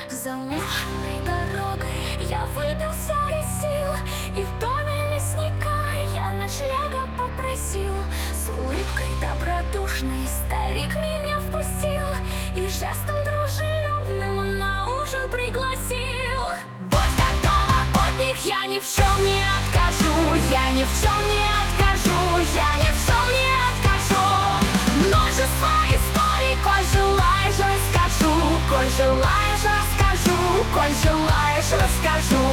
Замученной дорогой я выбился из сил, и в доме лесника я ночлега попросил. С улыбкой добродушной старик меня впустил и жестом дружелюбным на ужин пригласил. Будь как дома охотник, я ни в чем не откажу, я ни в чем не откажу, я ни в чем не откажу. Множество историй, коль желаешь, расскажу, коль желаешь, расскажу, коль желаешь, расскажу.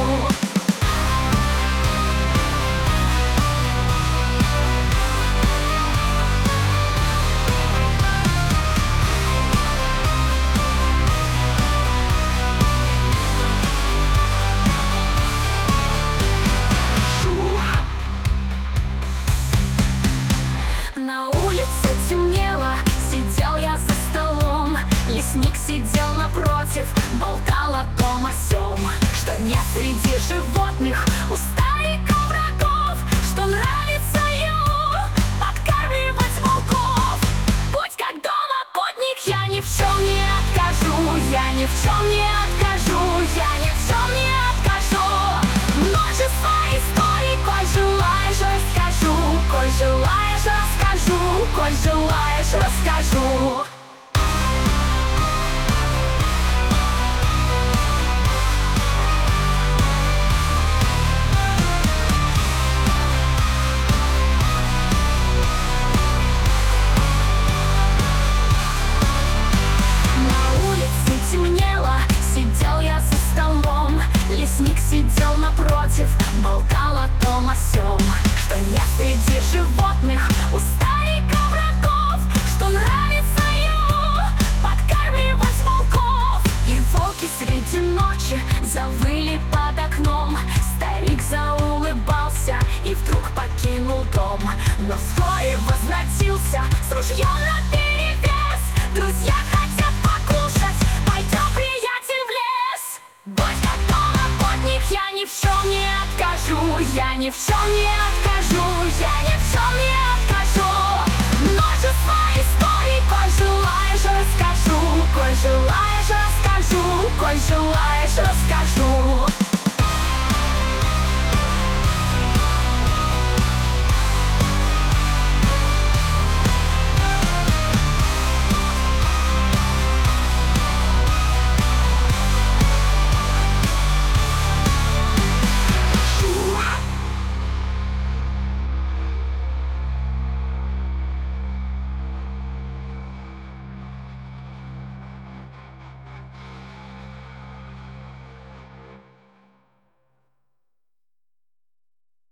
На улице темнело, сидел я за столом. Лесник сидел напротив, болтал о том о сём, что нет среди животных у старика врагов, что нравится ему подкармливать волков. Будь как дома охотник, я ни в чем не откажу, я ни в чем не откажу, я ни в чем не откажу. Множество историй, коль желаешь, расскажу, коль желаешь, расскажу, коль желаешь, расскажу. На улице темнело, сидел я за столом. Лесник сидел напротив, болтал о том о сём, что нет среди животных у старика врагов, что нравится ему подкармливать волков. И волки среди ночи завыли под окном. Старик заулыбался и вдруг покинул дом, но вскоре возвратился с ружьем наперевес. Друзья хотят покушать, пойдем, приятель, в лес. Будь как дома охотник, я ни в чем не откажу, я ни в чем не откажу, я ни в чем не откажу. Множество историй, коль желаешь, расскажу, коль желаешь, расскажу, коль желаешь, расскажу.